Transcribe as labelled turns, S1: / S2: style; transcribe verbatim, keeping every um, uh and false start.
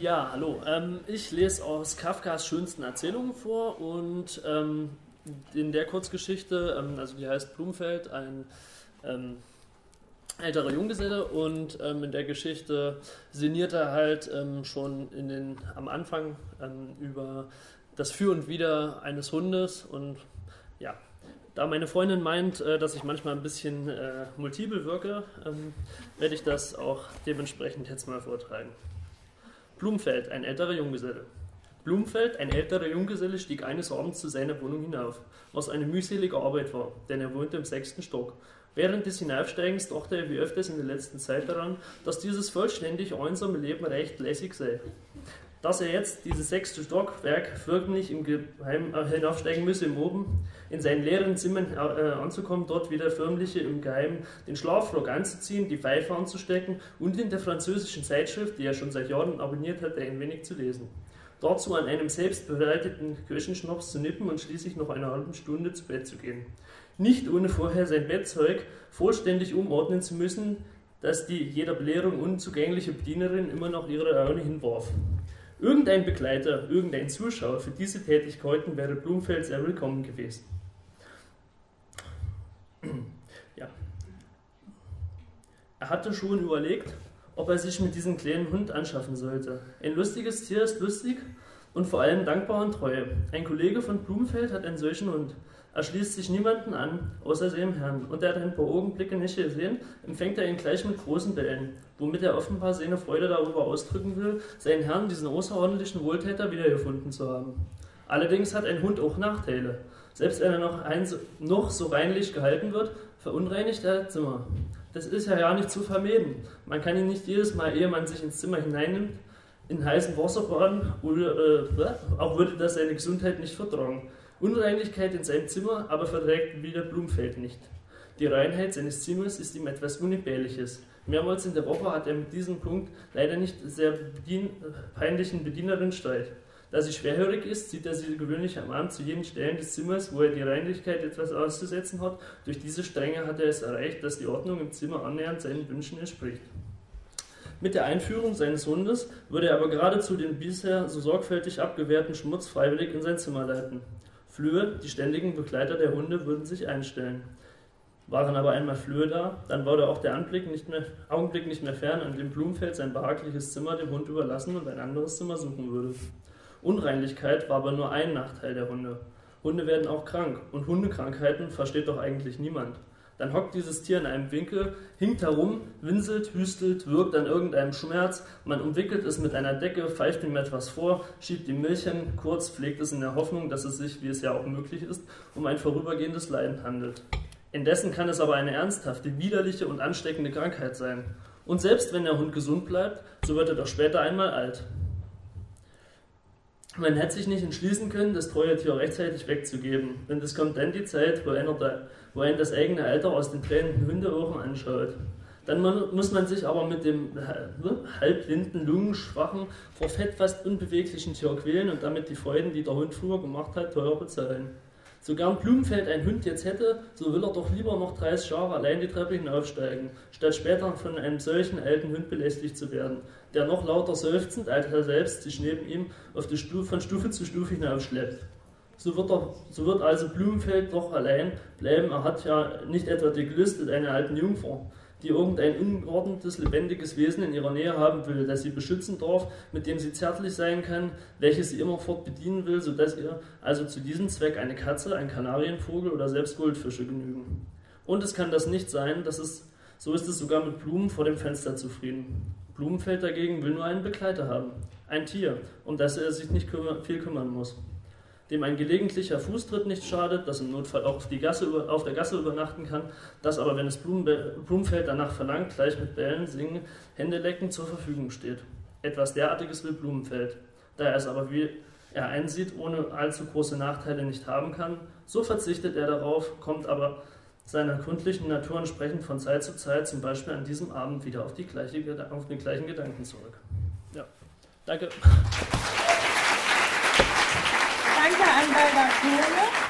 S1: Ja, hallo. Ähm, ich lese aus Kafkas schönsten Erzählungen vor und ähm, in der Kurzgeschichte, ähm, also die heißt Blumenfeld, ein ähm, älterer Junggeselle, und ähm, in der Geschichte sinniert er halt ähm, schon in den, am Anfang ähm, über das Für und Wider eines Hundes. Und ja, da meine Freundin meint, äh, dass ich manchmal ein bisschen äh, multiple wirke, ähm, werde ich das auch dementsprechend jetzt mal vortragen. Blumenfeld, ein älterer Junggeselle. Blumenfeld, ein älterer Junggeselle, stieg eines Abends zu seiner Wohnung hinauf, was eine mühselige Arbeit war, denn er wohnte im sechsten Stock. Während des Hinaufsteigens dachte er wie öfters in der letzten Zeit daran, dass dieses vollständig einsame Leben recht lässig sei. Dass er jetzt dieses sechste Stockwerk förmlich im Geheim äh, hinaufsteigen müsse, um oben in seinen leeren Zimmern äh, anzukommen, dort wieder förmlich im Geheimen den Schlafrock anzuziehen, die Pfeife anzustecken und in der französischen Zeitschrift, die er schon seit Jahren abonniert hatte, ein wenig zu lesen. Dazu an einem selbst bereiteten Kirschenschnaps zu nippen und schließlich noch eine halbe Stunde zu Bett zu gehen. Nicht ohne vorher sein Bettzeug vollständig umordnen zu müssen, dass die jeder Belehrung unzugängliche Bedienerin immer noch ihre Augen hinwarf. Irgendein Begleiter, irgendein Zuschauer für diese Tätigkeiten wäre Blumenfeld sehr willkommen gewesen. Ja. Er hatte schon überlegt, ob er sich mit diesem kleinen Hund anschaffen sollte. Ein lustiges Tier ist lustig und vor allem dankbar und treu. Ein Kollege von Blumenfeld hat einen solchen Hund. Er schließt sich niemanden an, außer seinem Herrn, und er hat ein paar Augenblicke nicht gesehen, empfängt er ihn gleich mit großen Bällen, womit er offenbar seine Freude darüber ausdrücken will, seinen Herrn, diesen außerordentlichen Wohltäter, wiedergefunden zu haben. Allerdings hat ein Hund auch Nachteile. Selbst wenn er noch, ein, noch so reinlich gehalten wird, verunreinigt er das Zimmer. Das ist ja ja nicht zu vermeiden. Man kann ihn nicht jedes Mal, ehe man sich ins Zimmer hineinnimmt, in heißem Wasser baden, oder äh, auch würde das seine Gesundheit nicht vertragen. Unreinlichkeit in seinem Zimmer aber verträgt wieder Blumenfeld nicht. Die Reinheit seines Zimmers ist ihm etwas Unentbehrliches. Mehrmals in der Woche hat er mit diesem Punkt leider nicht sehr bedien peinlichen Bedienerin Streit. Da sie schwerhörig ist, zieht er sie gewöhnlich am Abend zu jenen Stellen des Zimmers, wo er die Reinlichkeit etwas auszusetzen hat. Durch diese Strenge hat er es erreicht, dass die Ordnung im Zimmer annähernd seinen Wünschen entspricht. Mit der Einführung seines Hundes würde er aber geradezu den bisher so sorgfältig abgewehrten Schmutz freiwillig in sein Zimmer leiten. Flöhe, die ständigen Begleiter der Hunde, würden sich einstellen. Waren aber einmal Flöhe da, dann wurde auch der Anblick nicht mehr, Augenblick nicht mehr fern, an dem Blumenfeld sein behagliches Zimmer dem Hund überlassen und ein anderes Zimmer suchen würde. Unreinlichkeit war aber nur ein Nachteil der Hunde. Hunde werden auch krank, und Hundekrankheiten versteht doch eigentlich niemand. Dann hockt dieses Tier in einem Winkel, hinkt herum, winselt, hüstelt, wirkt an irgendeinem Schmerz, man umwickelt es mit einer Decke, pfeift ihm etwas vor, schiebt ihm Milch hin, kurz pflegt es in der Hoffnung, dass es sich, wie es ja auch möglich ist, um ein vorübergehendes Leiden handelt. Indessen kann es aber eine ernsthafte, widerliche und ansteckende Krankheit sein. Und selbst wenn der Hund gesund bleibt, so wird er doch später einmal alt. Man hätte sich nicht entschließen können, das treue Tier rechtzeitig wegzugeben, denn es kommt dann die Zeit, wo einer da wo ein das eigene Alter aus den tränenden Hundeaugen anschaut. Dann muss man sich aber mit dem halbblinden, lungenschwachen, vor Fett fast unbeweglichen Tier quälen und damit die Freuden, die der Hund früher gemacht hat, teuer bezahlen. So gern Blumenfeld ein Hund jetzt hätte, so will er doch lieber noch dreißig Jahre allein die Treppe hinaufsteigen, statt später von einem solchen alten Hund belästigt zu werden, der noch lauter seufzend, als er selbst sich neben ihm auf die Stufe, von Stufe zu Stufe hinaufschleppt. So wird, er, so wird also Blumenfeld doch allein bleiben. Er hat ja nicht etwa die Gelüste einer alten Jungfrau, die irgendein ungeordnetes, lebendiges Wesen in ihrer Nähe haben will, das sie beschützen darf, mit dem sie zärtlich sein kann, welches sie immerfort bedienen will, sodass ihr also zu diesem Zweck eine Katze, ein Kanarienvogel oder selbst Goldfische genügen. Und es kann das nicht sein, dass es, so ist es sogar mit Blumen vor dem Fenster zufrieden. Blumenfeld dagegen will nur einen Begleiter haben, ein Tier, um das er sich nicht kümmer, viel kümmern muss. Dem ein gelegentlicher Fußtritt nicht schadet, das im Notfall auch auf, die Gasse, auf der Gasse übernachten kann, das aber, wenn es Blumenfeld danach verlangt, gleich mit Bällen, Singen, Händelecken zur Verfügung steht. Etwas derartiges will Blumenfeld. Da er es aber, wie er einsieht, ohne allzu große Nachteile nicht haben kann, so verzichtet er darauf, kommt aber seiner gründlichen Natur entsprechend von Zeit zu Zeit, zum Beispiel an diesem Abend, wieder auf, die gleiche, auf den gleichen Gedanken zurück. Ja, danke.
S2: Danke an Walter Kohle.